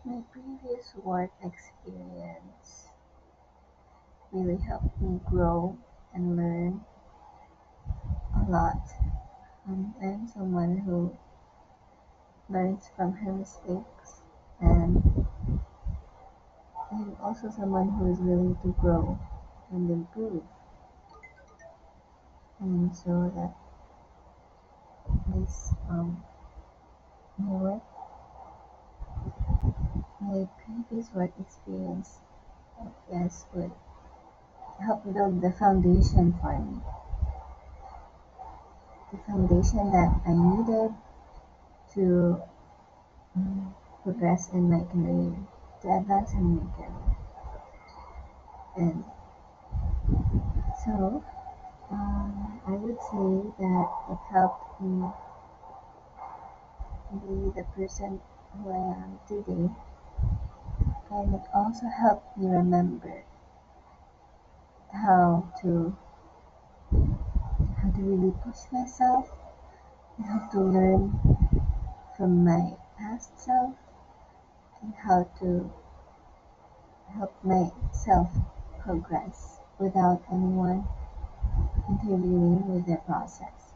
My previous work experience really helped me grow and learn a lot. I'm someone who learns from her mistakes, and I'm also someone who is willing to grow and improve. And so that this my work, my previous work experience, yes, would help build the foundation for me, the foundation that I needed to progress in my career, to advance in my career. And so I would say that it helped me be the person who I am today, and it also helped me remember how to how to really push myself, and how to learn from my past self, and how to help myself progress without anyone intervening with the process.